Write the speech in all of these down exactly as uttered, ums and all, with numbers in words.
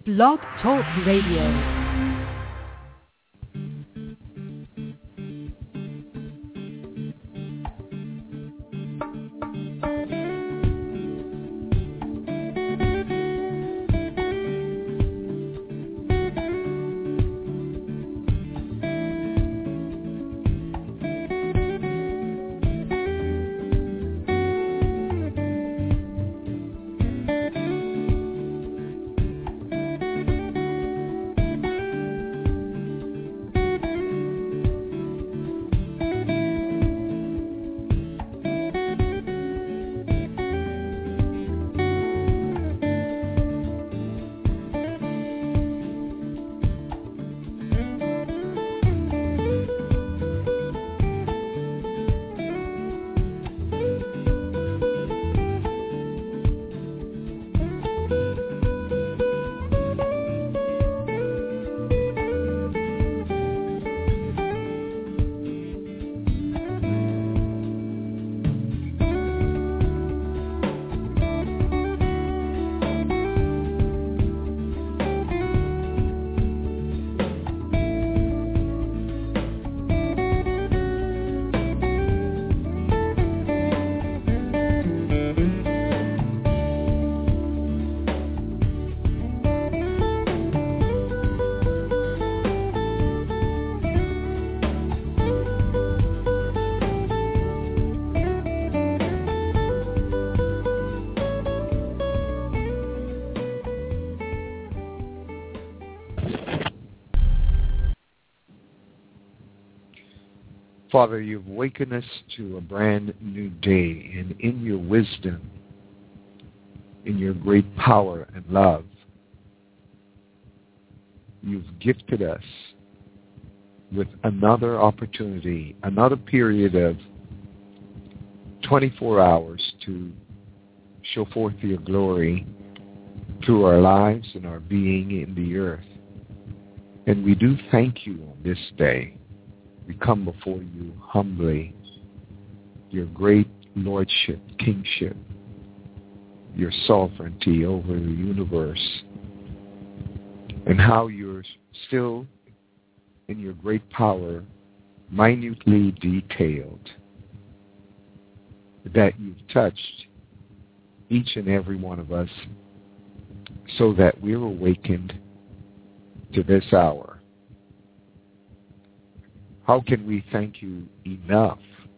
Blog Talk Radio. Father, you've wakened us to a brand new day, and in your wisdom, in your great power and love, you've gifted us with another opportunity, another period of twenty-four hours to show forth your glory through our lives and our being in the earth. And we do thank you on this day. We come before you humbly, your great lordship, kingship, your sovereignty over the universe, and how you're still, in your great power, minutely detailed, that you've touched each and every one of us so that we're awakened to this hour. How can we thank you enough?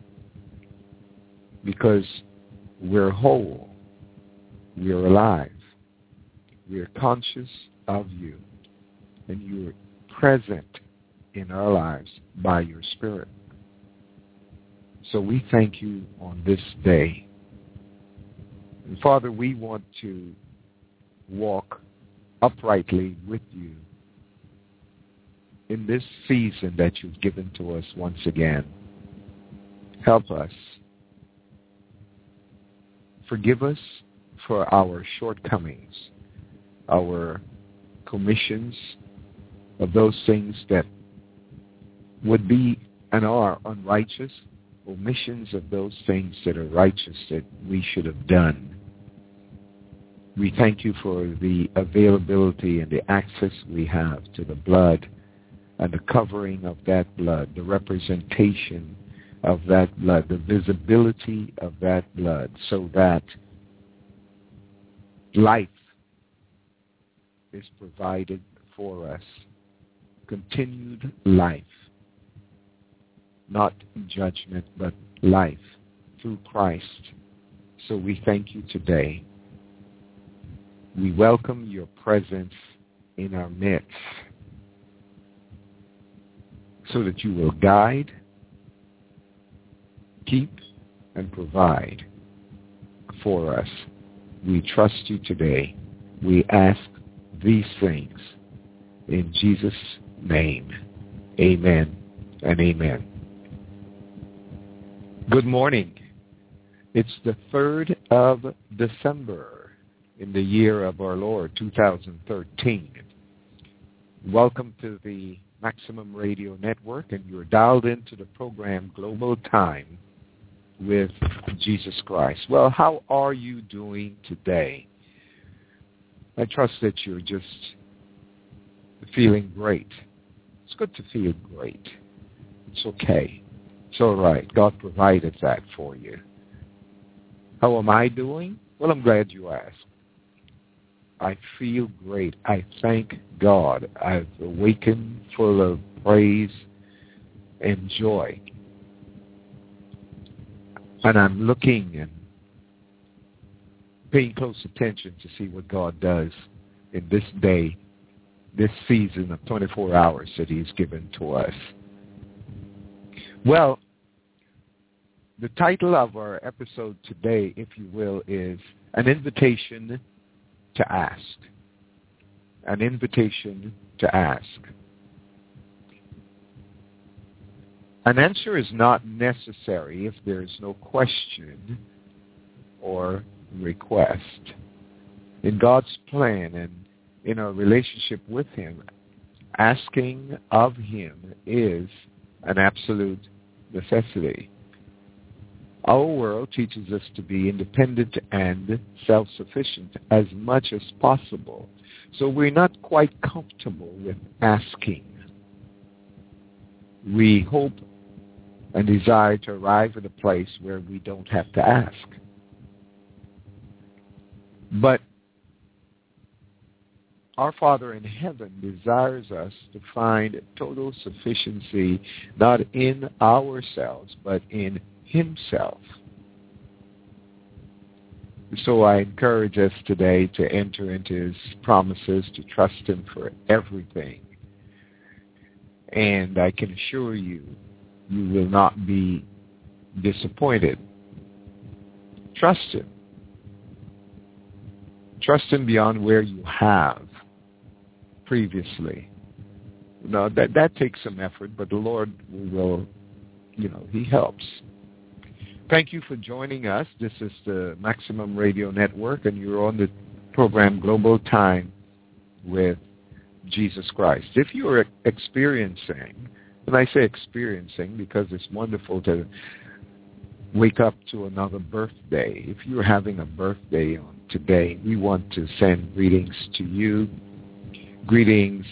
Because we're whole, we're alive, we're conscious of you, and you're present in our lives by your Spirit. So we thank you on this day. And Father, we want to walk uprightly with you in this season that you've given to us once again. Help us. Forgive us for our shortcomings, our commissions of those things that would be and are unrighteous, omissions of those things that are righteous that we should have done. We thank you for the availability and the access we have to the blood and the covering of that blood, the representation of that blood, the visibility of that blood, so that life is provided for us. Continued life. Not judgment, but life through Christ. So we thank you today. We welcome your presence in our midst, so that you will guide, keep, and provide for us. We trust you today. We ask these things in Jesus' name. Amen and amen. Good morning. It's the third of December in the year of our Lord, two thousand thirteen. Welcome to the Maximum Radio Network, and you're dialed into the program Global Time with Jesus Christ. Well, how are you doing today? I trust that you're just feeling great. It's good to feel great. It's okay. It's all right. God provided that for you. How am I doing? Well, I'm glad you asked. I feel great. I thank God. I've awakened full of praise and joy. And I'm looking and paying close attention to see what God does in this day, this season of twenty-four hours that he's given to us. Well, the title of our episode today, if you will, is An Invitation to Ask. An invitation to ask. An answer is not necessary if there is no question or request. In God's plan and in our relationship with him, asking of him is an absolute necessity. Our world teaches us to be independent and self-sufficient as much as possible. So we're not quite comfortable with asking. We hope and desire to arrive at a place where we don't have to ask. But our Father in heaven desires us to find total sufficiency not in ourselves, but in himself. So I encourage us today to enter into his promises, to trust him for everything. And I can assure you, you will not be disappointed. Trust him. Trust him beyond where you have previously. Now, that, that takes some effort, but the Lord will, you know, he helps. Thank you for joining us. This is the Maximum Radio Network, and you're on the program Global Time with Jesus Christ. If you are experiencing, and I say experiencing because it's wonderful to wake up to another birthday. If you're having a birthday on today, we want to send greetings to you. Greetings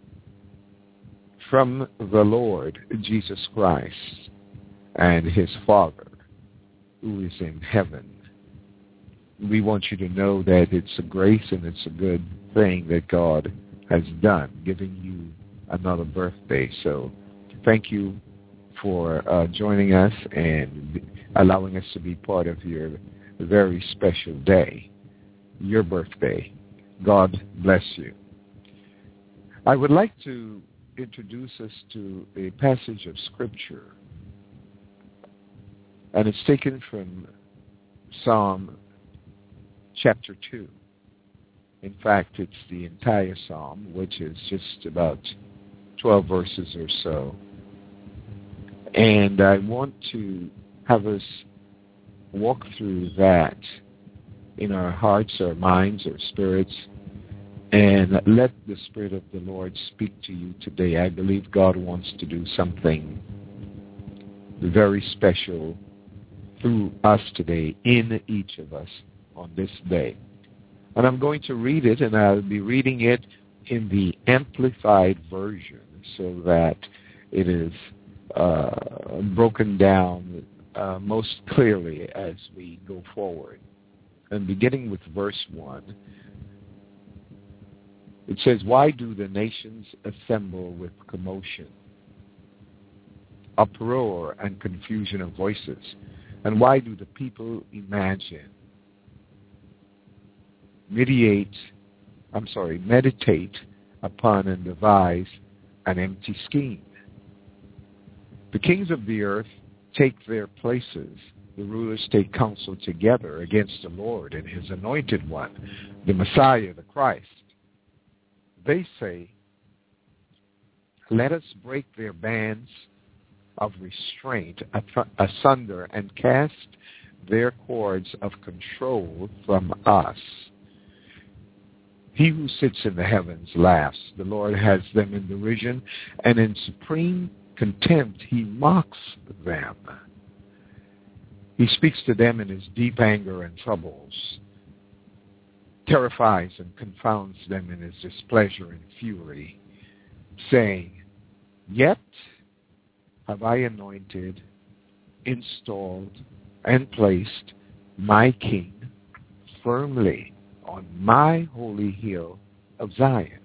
from the Lord Jesus Christ and his Father who is in heaven. We want you to know that it's a grace and it's a good thing that God has done, giving you another birthday. So thank you for uh, joining us and allowing us to be part of your very special day, your birthday. God bless you. I would like to introduce us to a passage of Scripture, and it's taken from Psalm chapter two. In fact, it's the entire Psalm, which is just about twelve verses or so. And I want to have us walk through that in our hearts, our minds, our spirits, and let the Spirit of the Lord speak to you today. I believe God wants to do something very special through us today, in each of us on this day. And I'm going to read it, and I'll be reading it in the Amplified Version so that it is uh, broken down uh, most clearly as we go forward. And beginning with verse one, it says, "Why do the nations assemble with commotion, uproar and confusion of voices? And why do the people imagine, mediate, I'm sorry, meditate upon and devise an empty scheme? The kings of the earth take their places. The rulers take counsel together against the Lord and his anointed one, the Messiah, the Christ. They say, let us break their bands of restraint asunder and cast their cords of control from us. He who sits in the heavens laughs. The Lord has them in derision, and in supreme contempt he mocks them. He speaks to them in his deep anger and troubles, terrifies and confounds them in his displeasure and fury. saying, "Yet have I anointed, installed, and placed my king firmly on my holy hill of Zion.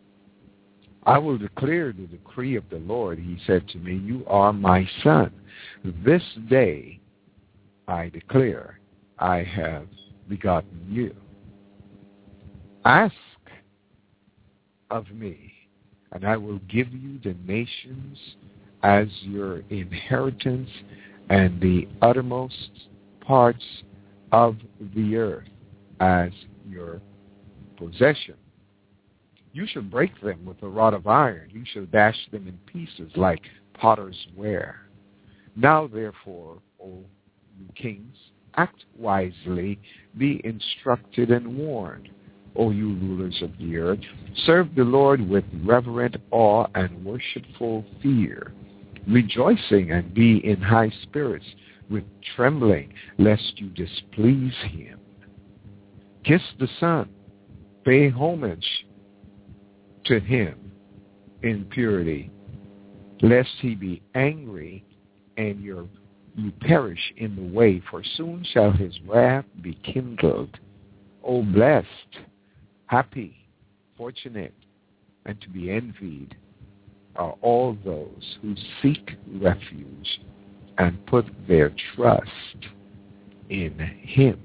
I will declare the decree of the Lord. He said to me, you are my son. This day I declare I have begotten you. Ask of me, and I will give you the nations as your inheritance and the uttermost parts of the earth as your possession. You shall break them with a rod of iron. You shall dash them in pieces like potter's ware. Now, therefore, O you kings, act wisely, be instructed and warned. O you rulers of the earth, serve the Lord with reverent awe and worshipful fear, rejoicing and be in high spirits with trembling, lest you displease him. Kiss the Son, pay homage to him in purity, lest he be angry and your, you perish in the way, for soon shall his wrath be kindled. O blessed, happy, fortunate, and to be envied are all those who seek refuge and put their trust in him.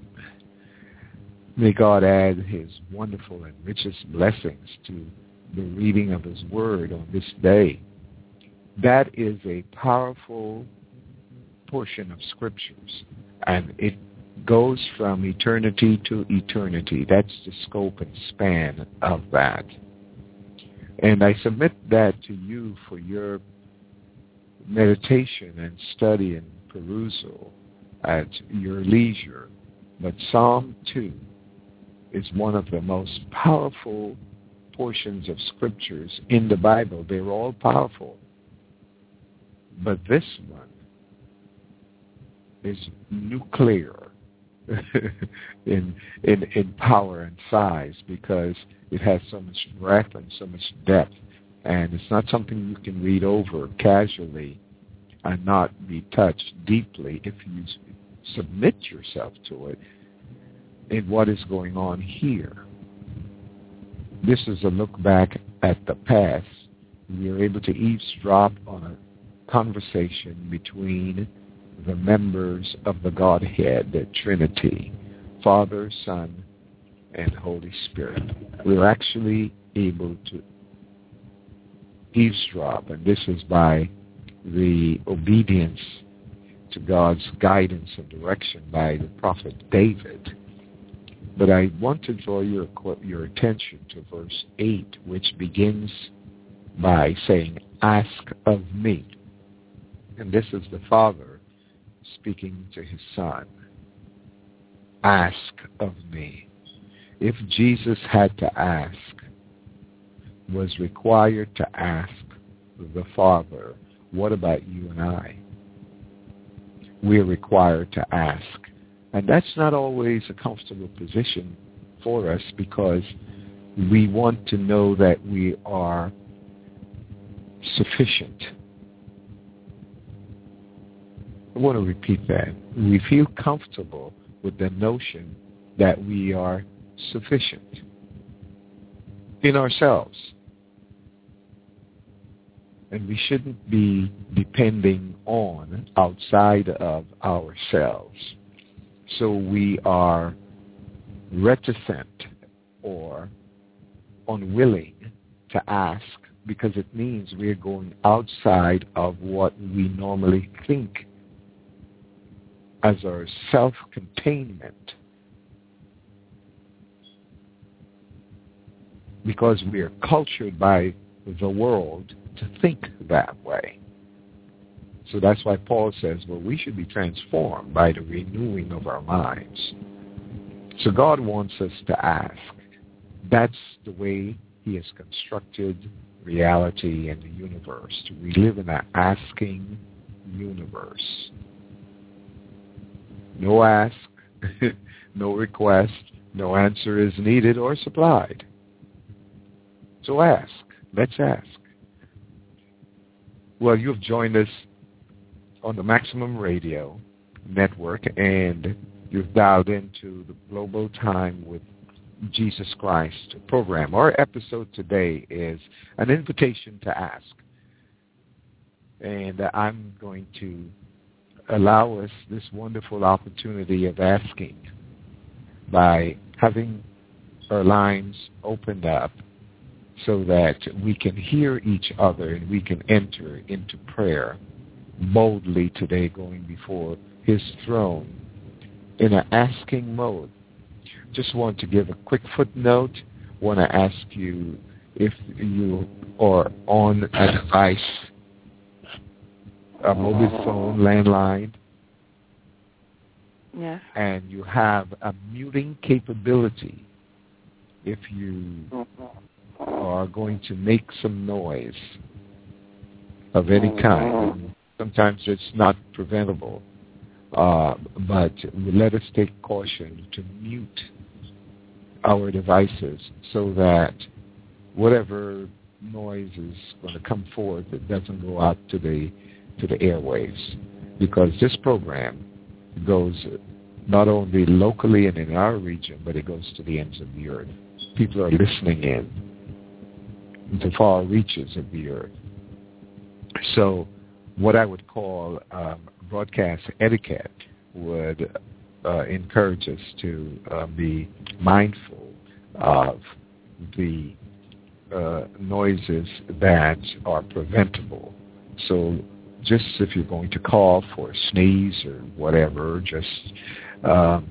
May God add his wonderful and richest blessings to the reading of his word on this day. That is a powerful portion of scriptures, and it goes from eternity to eternity. That's the scope and span of that. And I submit that to you for your meditation and study and perusal at your leisure. But Psalm two is one of the most powerful portions of scriptures in the Bible. They're all powerful. But this one is nuclear in, in in power and size, because it has so much breadth and so much depth. And it's not something you can read over casually and not be touched deeply if you submit yourself to it in what is going on here. This is a look back at the past. We are able to eavesdrop on a conversation between the members of the Godhead, the Trinity, Father, Son, and Holy Spirit. We're actually able to eavesdrop, and this is by the obedience to God's guidance and direction by the prophet David. But I want to draw your, your attention to verse eight, which begins by saying, ask of me. And this is the Father speaking to his Son. Ask of me. If Jesus had to ask, was required to ask the Father, what about you and I? We're required to ask. And that's not always a comfortable position for us, because we want to know that we are sufficient. I want to repeat that. We feel comfortable with the notion that we are sufficient in ourselves. And we shouldn't be depending on outside of ourselves. So we are reticent or unwilling to ask, because it means we're going outside of what we normally think as our self-containment, because we are cultured by the world to think that way. So that's why Paul says, well, we should be transformed by the renewing of our minds. So God wants us to ask. That's the way he has constructed reality and the universe. We live in an asking universe. No ask, no request, no answer is needed or supplied. So ask. Let's ask. Well, you've joined us on the Maximum Radio Network, and you've dialed into the Global Time with Jesus Christ program. Our episode today is an invitation to ask. And I'm going to allow us this wonderful opportunity of asking by having our lines opened up so that we can hear each other and we can enter into prayer boldly today, going before his throne in an asking mode. Just want to give a quick footnote. Want to ask you if you are on a device, a mobile phone, landline, yes, and you have a muting capability. If you are going to make some noise of any kind, sometimes it's not preventable, uh, but let us take caution to mute our devices so that whatever noise is going to come forth, it doesn't go out to the to the airwaves, because this program goes not only locally and in our region, but it goes to the ends of the earth. People are listening in to far reaches of the earth. So what I would call um, broadcast etiquette would uh, encourage us to uh, be mindful of the uh, noises that are preventable. So just if you're going to call for a sneeze or whatever, just um,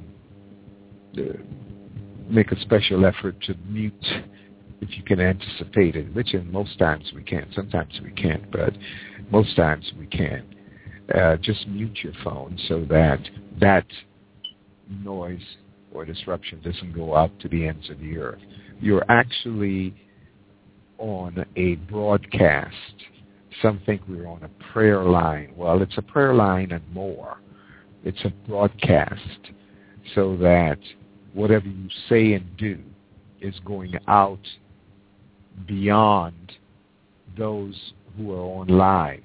make a special effort to mute if you can anticipate it, which in most times we can. Sometimes we can't, but most times we can. Uh, just mute your phone so that that noise or disruption doesn't go out to the ends of the earth. You're actually on a broadcast. Some think we're on a prayer line. Well, it's a prayer line and more. It's a broadcast so that whatever you say and do is going out beyond those who are on live.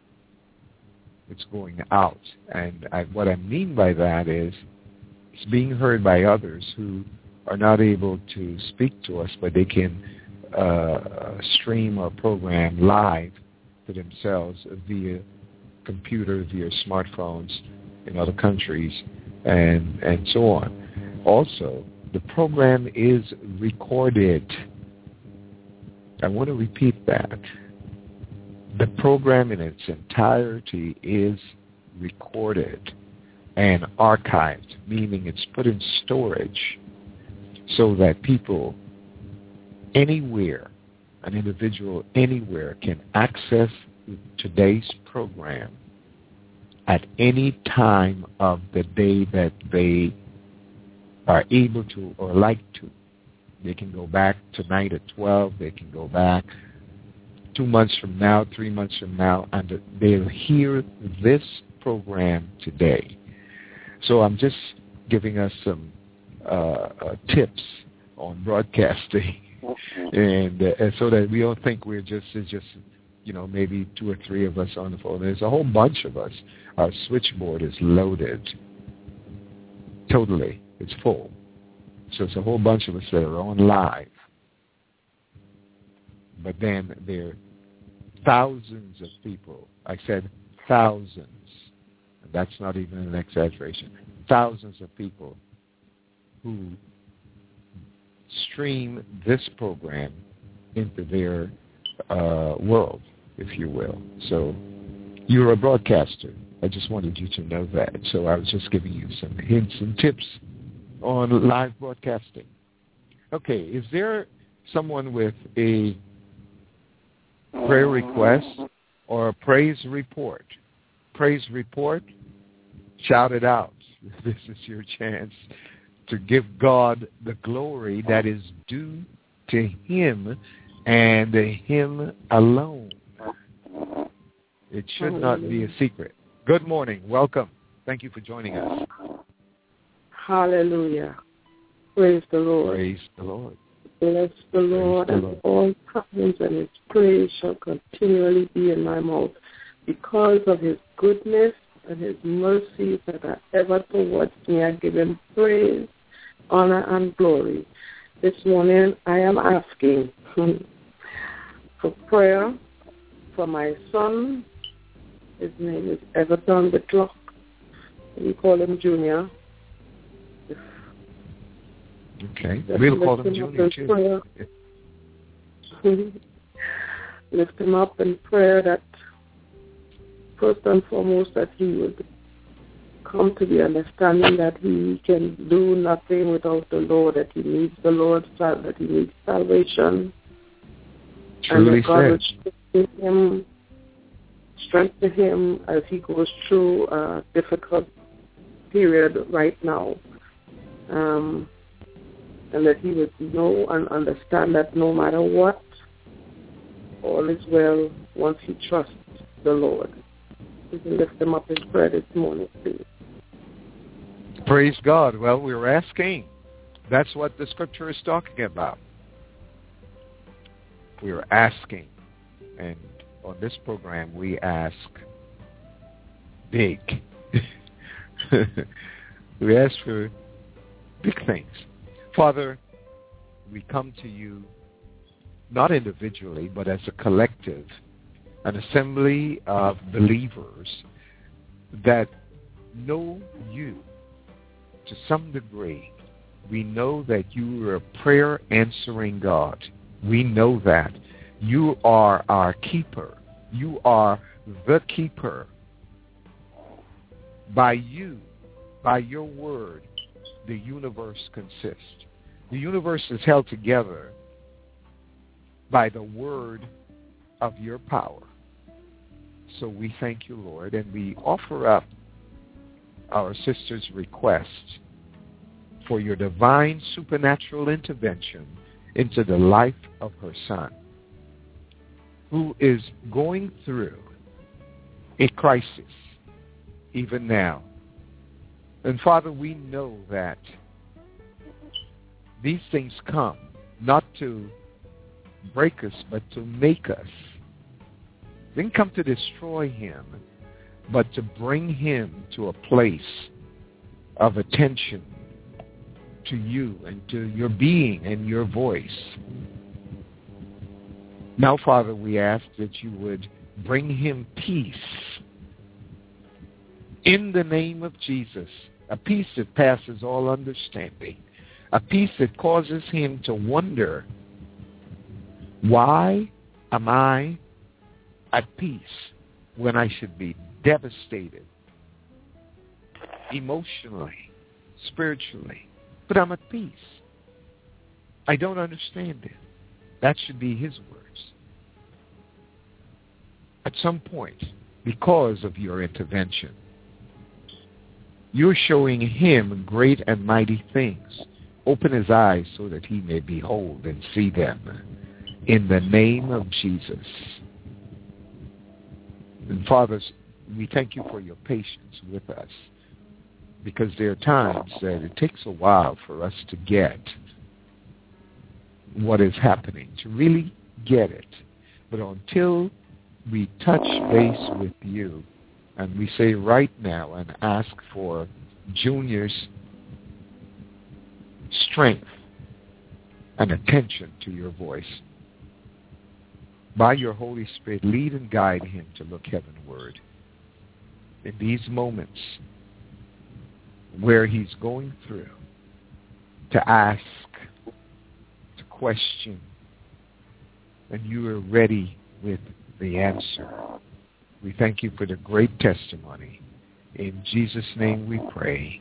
It's going out. And I, what I mean by that is it's being heard by others who are not able to speak to us, but they can uh, stream or program live to themselves via computer, via smartphones in other countries, and and so on. Also, the program is recorded. I want to repeat that. The program in its entirety is recorded and archived, meaning it's put in storage so that people anywhere, an individual anywhere, can access today's program at any time of the day that they are able to or like to. They can go back tonight at twelve. They can go back two months from now, three months from now, and they'll hear this program today. So I'm just giving us some uh, uh, tips on broadcasting, and uh, so that we don't think we're just it's just you know maybe two or three of us on the phone. There's a whole bunch of us. Our switchboard is loaded totally. It's full. So it's a whole bunch of us that are on live. But then there are thousands of people. I said thousands. And that's not even an exaggeration. Thousands of people who stream this program into their uh, world, if you will. So you're a broadcaster. I just wanted you to know that. So I was just giving you some hints and tips on live broadcasting. Okay, is there someone with a prayer request or a praise report? Praise report, shout it out. This is your chance to give God the glory that is due to him and him alone. It should not be a secret. Good morning. Welcome. Thank you for joining us. Hallelujah. Praise the Lord. Praise the Lord. Bless the Lord, the and Lord. all times, and his praise shall continually be in my mouth. because of his goodness and his mercies that are ever towards me. I give him praise, honor, and glory. This morning I am asking for prayer for my son. His name is Everton Whitlock. We call him Junior. Okay. We'll call him Junior too. Lift him up in prayer that first and foremost that he would come to the understanding that he can do nothing without the Lord, that he needs the Lord, that he needs salvation. Truly and that God said. would strengthen him, strengthen him as he goes through a difficult period right now. Um, and that he would know and understand that no matter what, all is well once he trusts the Lord. We can lift him up in prayer this morning, please. Praise God. Well, we're asking. That's what the scripture is talking about. We're asking. And on this program, we ask big. We ask for big things. Father, we come to you not individually, but as a collective, an assembly of believers that know you to some degree. We know that you are a prayer-answering God. We know that. You are our keeper. You are the keeper. By you, by your word, the universe consists. The universe is held together by the word of your power. So we thank you, Lord, and we offer up our sister's request for your divine supernatural intervention into the life of her son, who is going through a crisis even now. And Father, we know that these things come not to break us, but to make us. They didn't come to destroy him, but to bring him to a place of attention to you and to your being and your voice. Now, Father, we ask that you would bring him peace in the name of Jesus, a peace that passes all understanding, a peace that causes him to wonder, why am I at peace when I should be devastated emotionally, spiritually? But I'm at peace. I don't understand it. That should be his words. At some point, because of your intervention, you're showing him great and mighty things. Open his eyes so that he may behold and see them. In the name of Jesus. And fathers, we thank you for your patience with us, because there are times that it takes a while for us to get what is happening, to really get it. But until we touch base with you, and we say right now and ask for Junior's strength and attention to your voice, by your Holy Spirit, lead and guide him to look heavenward. In these moments where he's going through, to ask, to question, and you are ready with the answer. We thank you for the great testimony. In Jesus' name we pray.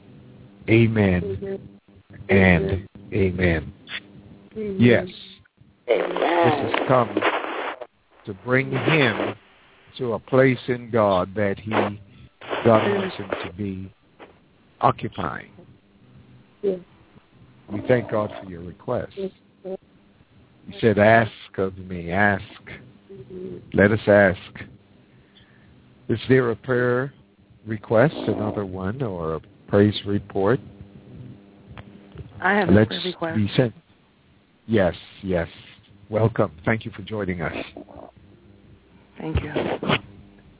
Amen and amen. Yes, this has come to bring him to a place in God that he, God wants him to be occupying. We thank God for your request. You said, ask of me, ask. Let us ask. Is there a prayer request, another one, or a praise report? I have Let's a prayer request. Be sent. Yes, yes. Welcome. Thank you for joining us. Thank you.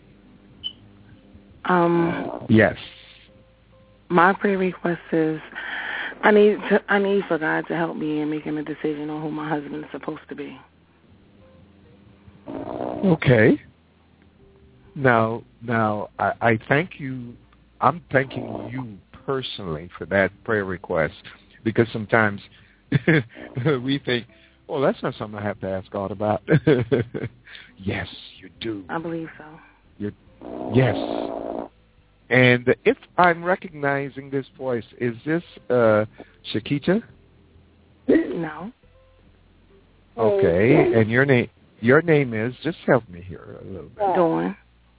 Um, yes. My prayer request is I need to, I need for God to help me in making a decision on who my husband is supposed to be. Okay. Now, now I, I thank you. I'm thanking you personally for that prayer request, because sometimes we think, well, that's not something I have to ask God about. Yes, you do. I believe so. You're, yes. And if I'm recognizing this voice, is this uh, Shakita? No. Okay, and your name your name is, just help me here a little bit. Dawn.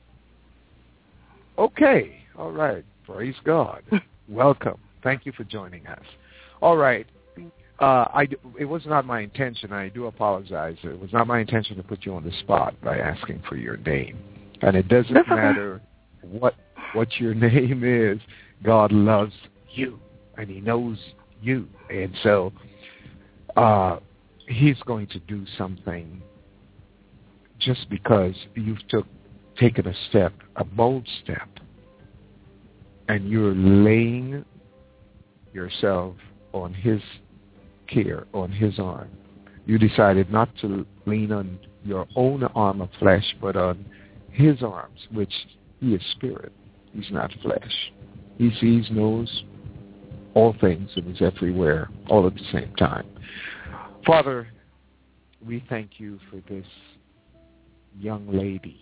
Okay, all right. Praise God. Welcome. Thank you for joining us. All right. Uh, I, it was not my intention. I do apologize. It was not my intention to put you on the spot by asking for your name. And it doesn't That's okay. matter what what your name is. God loves you, and he knows you. And so uh, he's going to do something just because you've took, taken a step, a bold step, and you're laying yourself on his care, on his arm. You decided not to lean on your own arm of flesh, but on his arms, which he is spirit. He's not flesh. He sees, knows all things, and is everywhere all at the same time. Father, we thank you for this young lady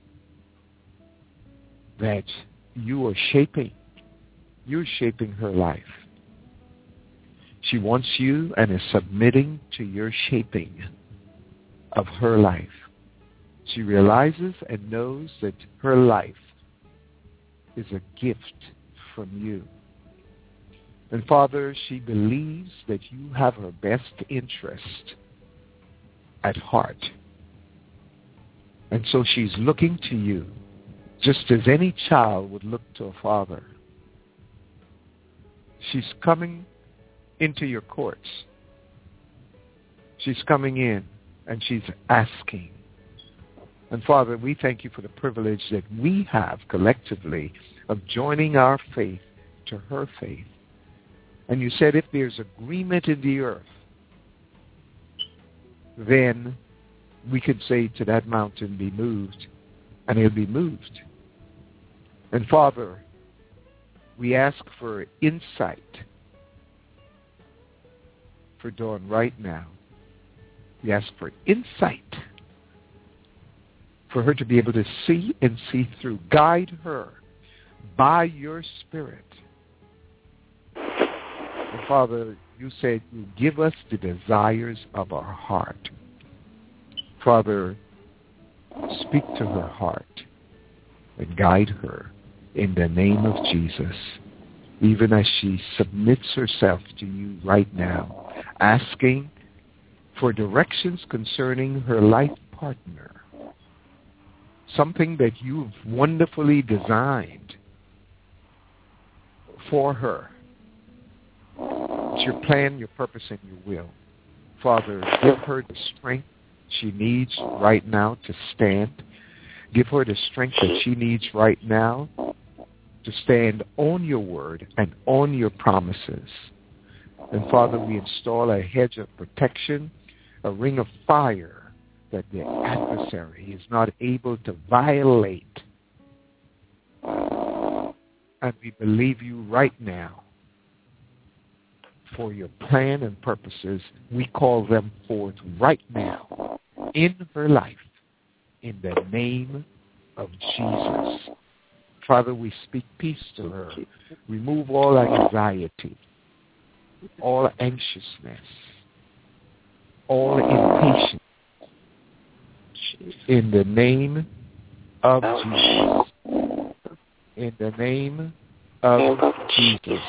that you are shaping. You're shaping her life. She wants you and is submitting to your shaping of her life. She realizes and knows that her life is a gift from you. And Father, she believes that you have her best interest at heart. And so she's looking to you, just as any child would look to a father. She's coming into your courts. She's coming in and she's asking. And Father, we thank you for the privilege that we have collectively of joining our faith to her faith. And you said if there's agreement in the earth, then we could say to that mountain, be moved, and it'll be moved. And Father, we ask for insight for Dawn right now. We ask for insight for her to be able to see and see through. Guide her by your Spirit. And Father, you said you give us the desires of our heart. Father, speak to her heart and guide her in the name of Jesus, even as she submits herself to you right now, asking for directions concerning her life partner, something that you've wonderfully designed for her. It's your plan, your purpose, and your will. Father, give her the strength she needs right now to stand. Give her the strength that she needs right now to stand on your word and on your promises. And Father, we install a hedge of protection, a ring of fire that the adversary is not able to violate. And we believe you right now for your plan and purposes. We call them forth right now in her life, in the name of Jesus. Father, we speak peace to her. Remove all anxiety, all anxiousness, all impatience. In the name of Jesus. In the name of Jesus.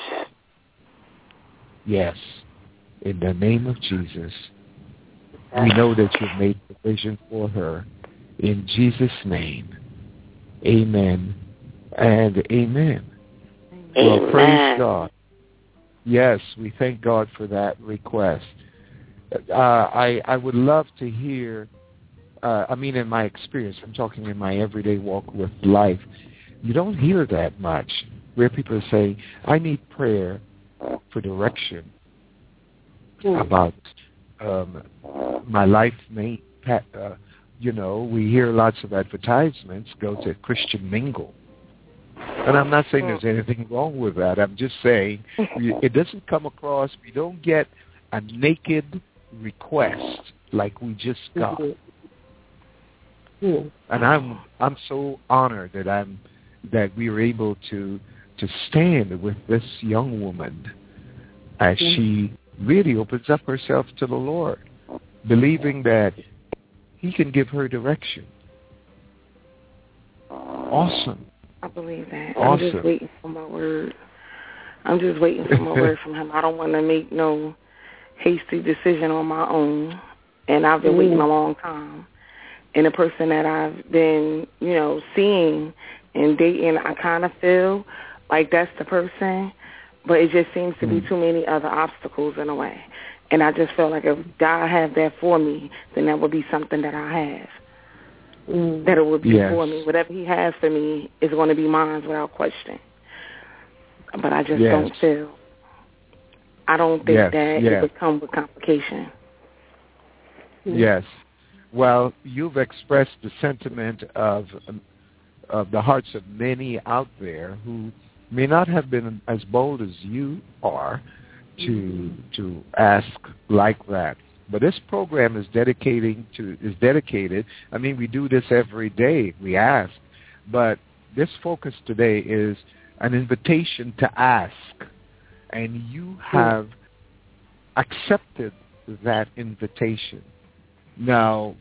Yes, in the name of Jesus. We know that you've made provision for her. In Jesus' name, amen and amen. Amen. Well, praise God. Yes, we thank God for that request. Uh, I I would love to hear, uh, I mean in my experience, I'm talking in my everyday walk with life, you don't hear that much, where people say, I need prayer for direction about um, my life mate. Uh, you know, we hear lots of advertisements, go to Christian Mingle. And I'm not saying there's anything wrong with that. I'm just saying it doesn't come across, we don't get a naked request like we just got. Mm-hmm. And I'm I'm so honored that I'm that we were able to to stand with this young woman as mm-hmm. she really opens up herself to the Lord, believing that He can give her direction. Awesome. I believe that. Awesome. I'm just waiting for my word. I'm just waiting for my word from Him. I don't want to make no hasty decision on my own, and I've been mm-hmm. waiting a long time. And the person that I've been, you know, seeing and dating, I kind of feel like that's the person, but it just seems to mm-hmm. be too many other obstacles in a way. And I just feel like if God have that for me, then that would be something that I have. Mm. That it would be yes. for me. Whatever He has for me is going to be mine without question. But I just yes. don't feel. I don't think yes. that yes. it would come with complication. Yes. Well, you've expressed the sentiment of of the hearts of many out there who may not have been as bold as you are to to ask like that. But this program is dedicating to is dedicated. I mean, we do this every day. We ask, but this focus today is an invitation to ask, and you have accepted that invitation. Now,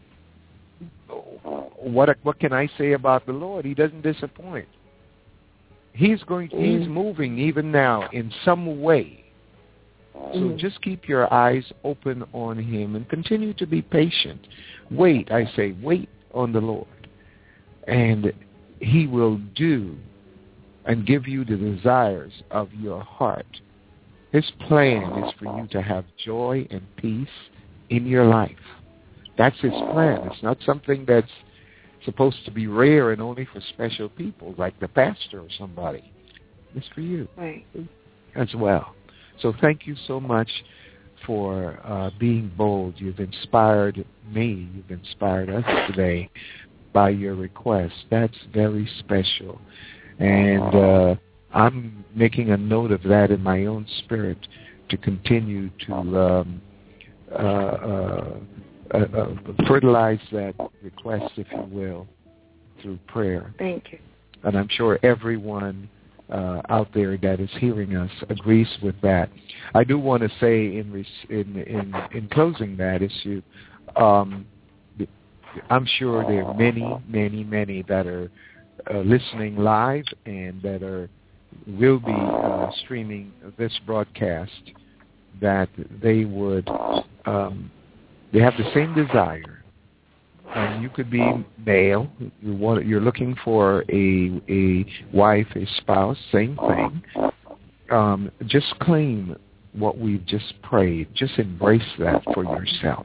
what what can I say about the Lord? He doesn't disappoint. He's going. He's moving even now in some way. So just keep your eyes open on Him and continue to be patient. Wait, I say, wait on the Lord. And He will do and give you the desires of your heart. His plan is for you to have joy and peace in your life. That's His plan. It's not something that's supposed to be rare and only for special people like the pastor or somebody. It's for you right. as well. So thank you so much for uh, being bold. You've inspired me. You've inspired us today by your request. That's very special. And uh, I'm making a note of that in my own spirit to continue to um, uh, uh, uh, uh, fertilize that request, if you will, through prayer. Thank you. And I'm sure everyone Uh, out there that is hearing us agrees with that. I do want to say in in in, in closing that issue, um, I'm sure there are many, many, many that are uh, listening live and that are will be uh, streaming this broadcast. That they would um, they have the same desire. Um, you could be male. You want, you're looking for a a wife, a spouse. Same thing. Um, just claim what we've just prayed. Just embrace that for yourself.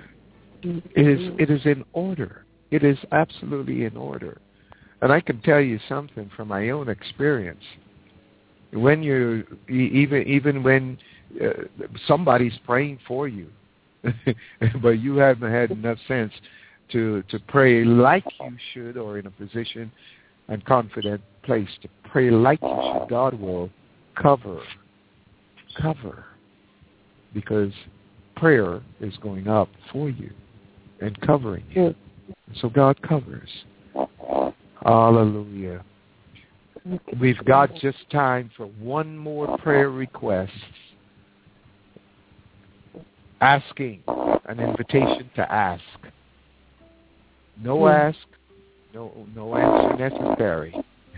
It is it is in order. It is absolutely in order. And I can tell you something from my own experience. When you even even when uh, somebody's praying for you, but you haven't had enough sense to to pray like you should, or in a position and confident place to pray like you should, God will cover, cover, because prayer is going up for you and covering you. So God covers. Hallelujah. We've got just time for one more prayer request. Asking, an invitation to ask. No ask, no no answer necessary.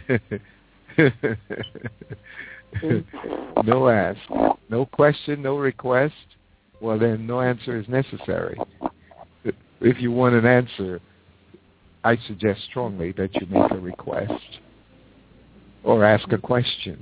No ask, no question, no request. Well, then no answer is necessary. If you want an answer, I suggest strongly that you make a request or ask a question.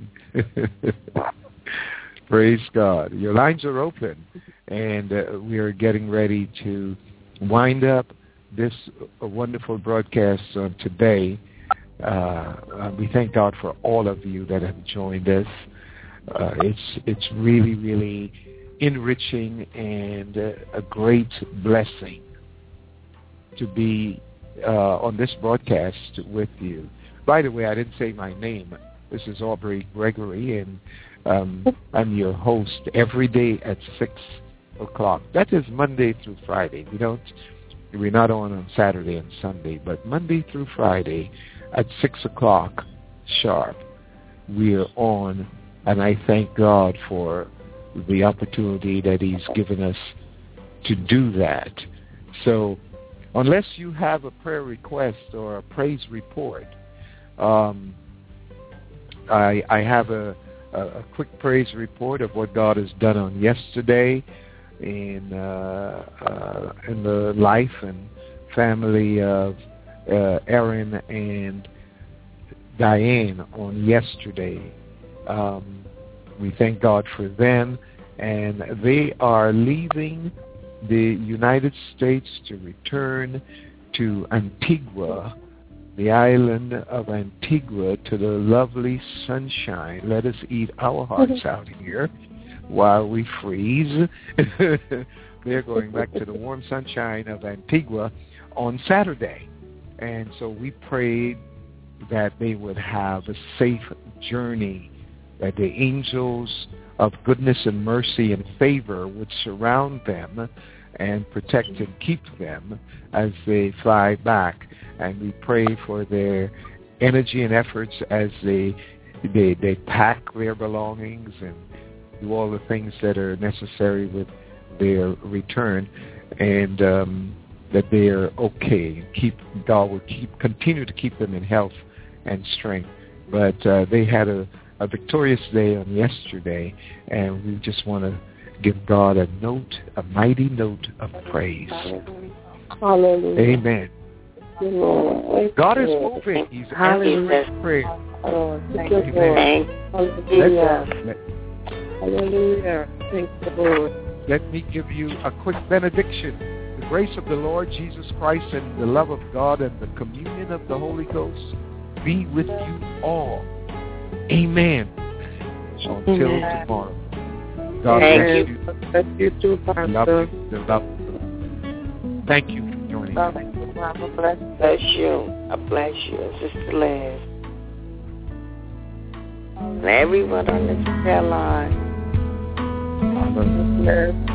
Praise God. Your lines are open, and uh, we are getting ready to wind up this uh, wonderful broadcast on today. Uh, uh, we thank God for all of you that have joined us. Uh, it's it's really, really enriching and uh, a great blessing to be uh, on this broadcast with you. By the way, I didn't say my name. This is Aubrey Gregory, and um, I'm your host every day at six o'clock. That is Monday through Friday. We don't, we're not on on Saturday and Sunday, but Monday through Friday at six o'clock sharp, we're on, and I thank God for the opportunity that he's given us to do that. So unless you have a prayer request or a praise report, um, I, I have a, a, a quick praise report of what God has done on yesterday in, uh, uh, in the life and family of uh, Aaron and Diane on yesterday. Um, we thank God for them, and they are leaving the United States to return to Antigua, the island of Antigua, to the lovely sunshine. Let us eat our hearts out here while we freeze. They're going back to the warm sunshine of Antigua on Saturday. And so we prayed that they would have a safe journey, that the angels of goodness and mercy and favor would surround them and protect and keep them as they fly back. And we pray for their energy and efforts as they they, they pack their belongings and do all the things that are necessary with their return, and um, that they are okay. Keep God will keep continue to keep them in health and strength. But uh, they had a, a victorious day on yesterday, and we just want to give God a note, a mighty note of praise. Hallelujah. Amen. Lord. God is moving. He's answering prayer. Oh, thank Amen. you, Lord. Hallelujah. Let, let, Hallelujah. Thank you, Lord. let me give you a quick benediction. The grace of the Lord Jesus Christ and the love of God and the communion of the Holy Ghost be with you all. Amen. Until Amen. tomorrow. God Amen. bless you. Bless you too, Pastor. Love you. Love you. Thank you for joining God us. bless you. Bless you. I bless you, Sister Liz. And everyone on this prayer line. Hallelujah. Bless.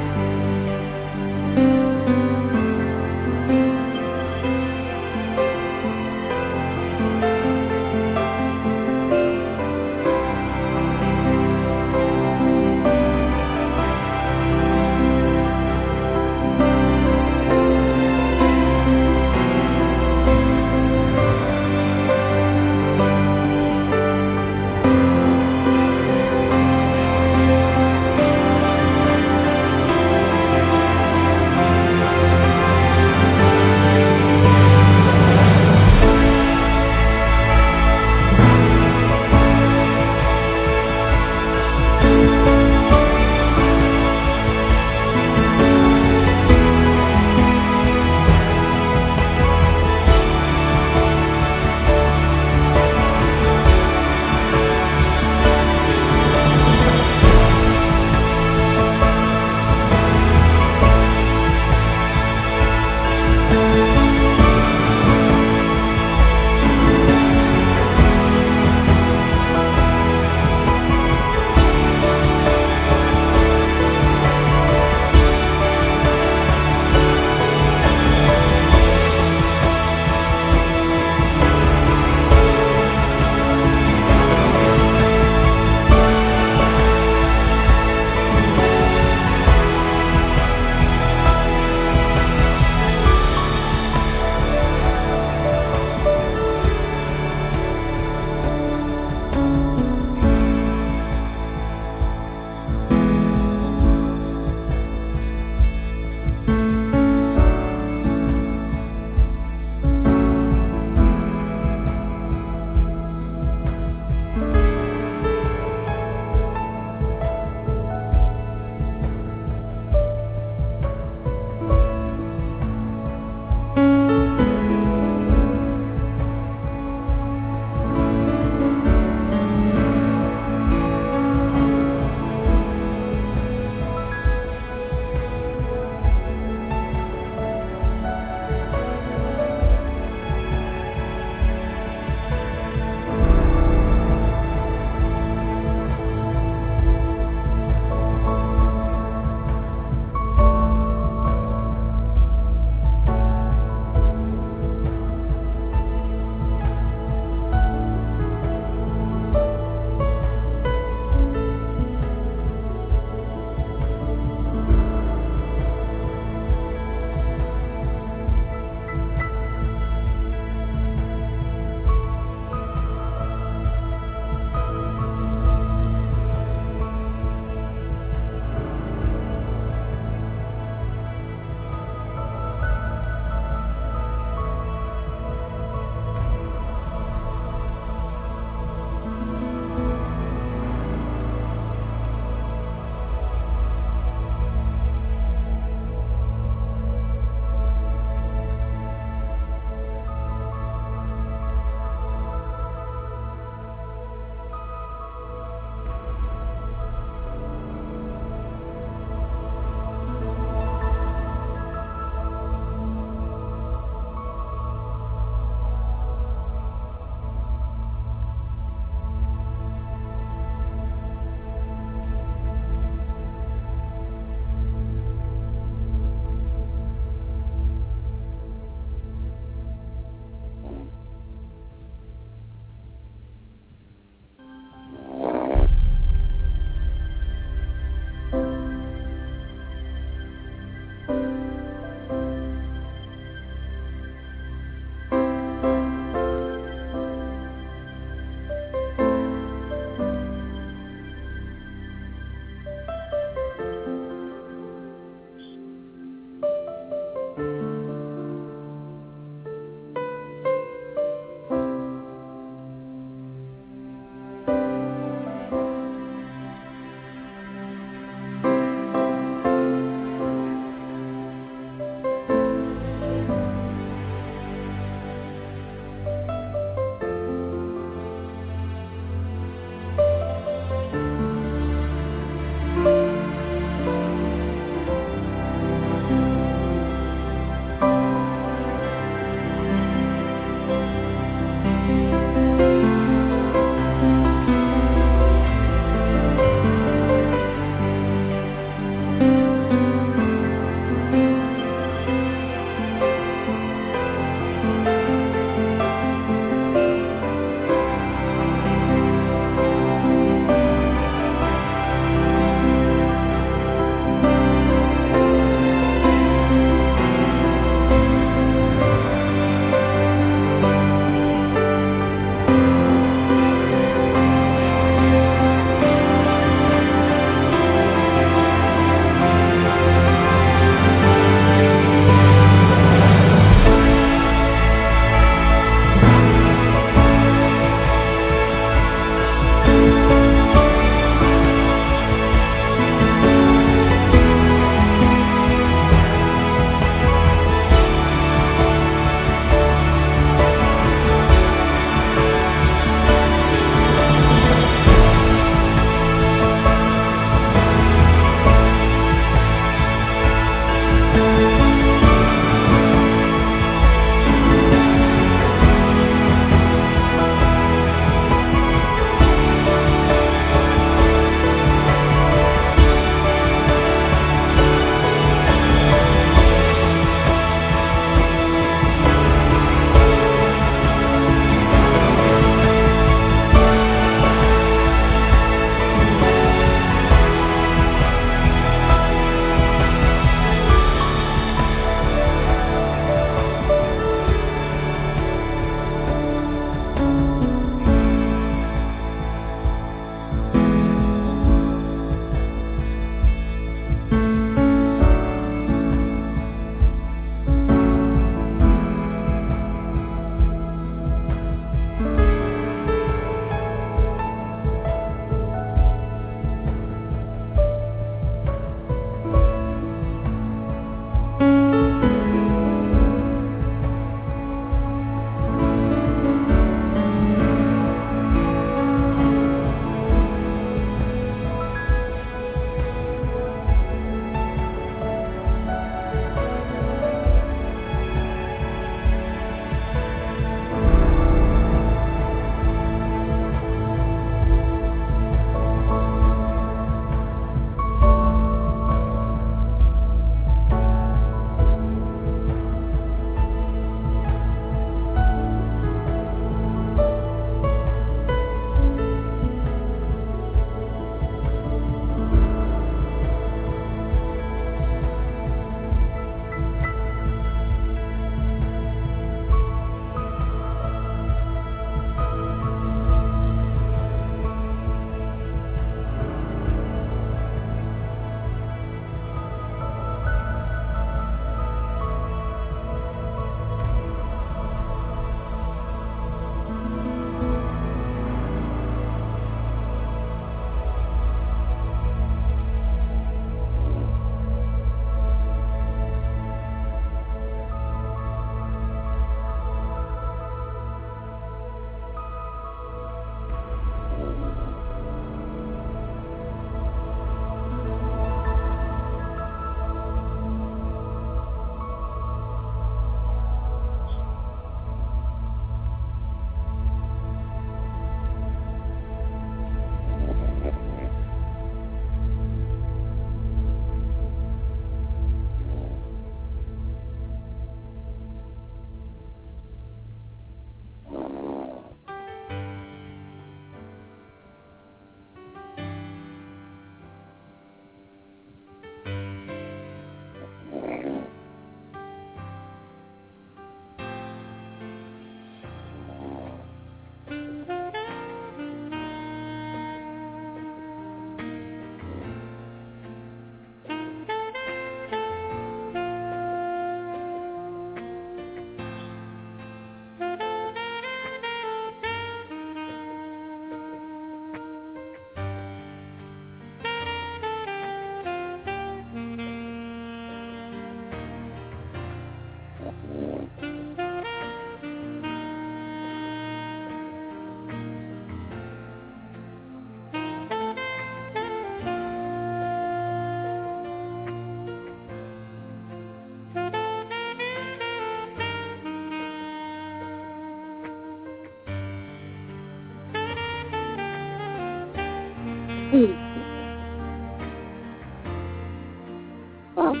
Well,